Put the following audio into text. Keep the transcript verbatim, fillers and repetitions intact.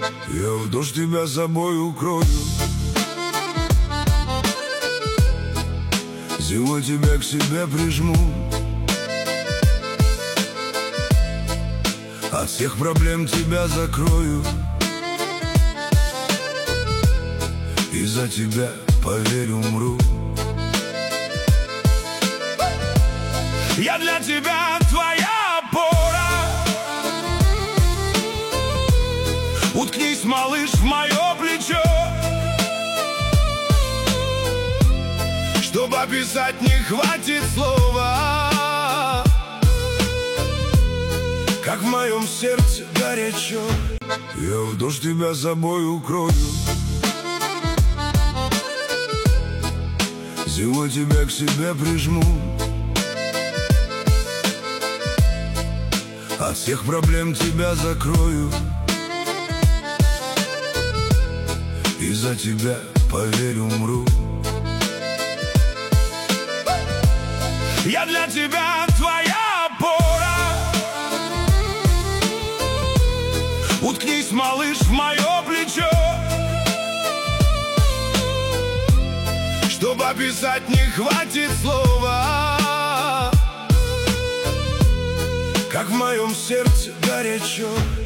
Я в дождь тебя собой укрою, зимой тебя к себе прижму, от всех проблем тебя закрою, и за тебя, поверь, умру. Я для тебя твоя опора. Уткнись, малыш, в мое плечо, чтоб описать не хватит слова, как в моем сердце горячо. Я в дождь тебя собой укрою, зимой тебя к себе прижму, от всех проблем тебя закрою, и за тебя, поверь, умру. Я для тебя твоя опора. Уткнись, малыш, в мое плечо, чтоб описать не хватит слова, как в моем сердце горячо.